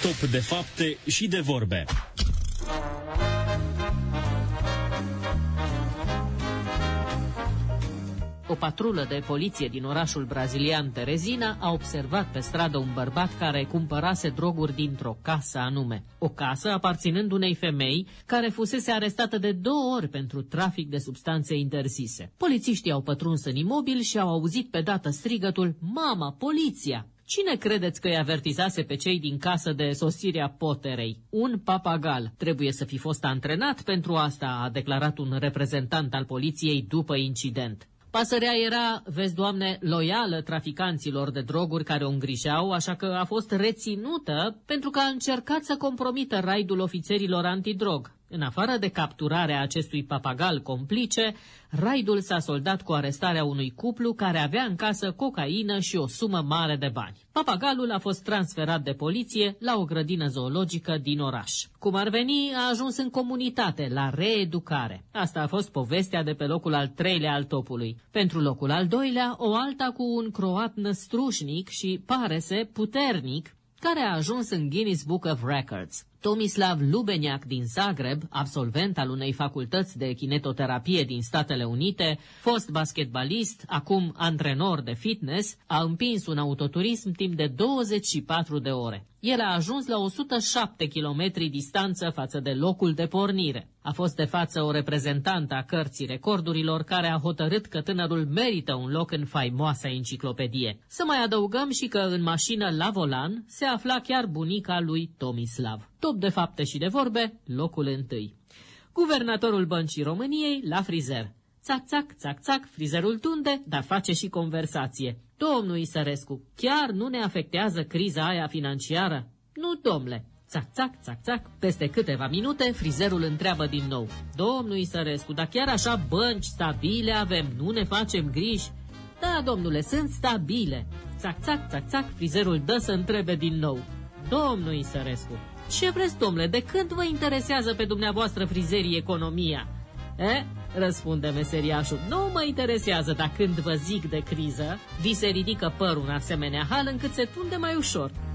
Top de fapte și de vorbe. O patrulă de poliție din orașul brazilian Teresina a observat pe stradă un bărbat care cumpărase droguri dintr-o casă anume. O casă aparținând unei femei care fusese arestată de 2 ori pentru trafic de substanțe interzise. Polițiștii au pătruns în imobil și au auzit pe dată strigătul "Mama, poliția!". Cine credeți că îi avertizase pe cei din casă de sosirea poterei? Un papagal. Trebuie să fi fost antrenat pentru asta, a declarat un reprezentant al poliției după incident. Pasărea era, vezi, Doamne, loială traficanților de droguri care o îngrijeau, așa că a fost reținută pentru că a încercat să compromită raidul ofițerilor antidrog. În afară de capturarea acestui papagal complice, raidul s-a soldat cu arestarea unui cuplu care avea în casă cocaină și o sumă mare de bani. Papagalul a fost transferat de poliție la o grădină zoologică din oraș. Cum ar veni, a ajuns în comunitate, la reeducare. Asta a fost povestea de pe locul al 3-lea al topului. Pentru locul al 2-lea, o alta cu un croat năstrușnic și, pare-se, puternic, care a ajuns în Guinness Book of Records. Tomislav Lubeniac din Zagreb, absolvent al unei facultăți de kinetoterapie din Statele Unite, fost basketbalist, acum antrenor de fitness, a împins un autoturism timp de 24 de ore. El a ajuns la 107 km distanță față de locul de pornire. A fost de față o reprezentantă a cărții recordurilor care a hotărât că tânărul merită un loc în faimoasa enciclopedie. Să mai adăugăm și că în mașină la volan se afla chiar bunica lui Tomislav. Top de fapte și de vorbe, locul 1. Guvernatorul Băncii României la frizer. Țac, țac, țac, țac, frizerul tunde, dar face și conversație. Domnul Isărescu, chiar nu ne afectează criza aia financiară? Nu, domnule. Țac, țac, țac, țac. Peste câteva minute, frizerul întreabă din nou. Domnul Isărescu, dar chiar așa bănci stabile avem, nu ne facem griji? Da, domnule, sunt stabile. Țac, țac, țac, țac, frizerul dă să întrebe din nou. Domnul Isărescu, ce vreți, domnule, de când vă interesează pe dumneavoastră frizerii economia? Răspunde meseriașul, nu mă interesează, dar când vă zic de criză, vi se ridică părul în asemenea hal încât se tunde mai ușor.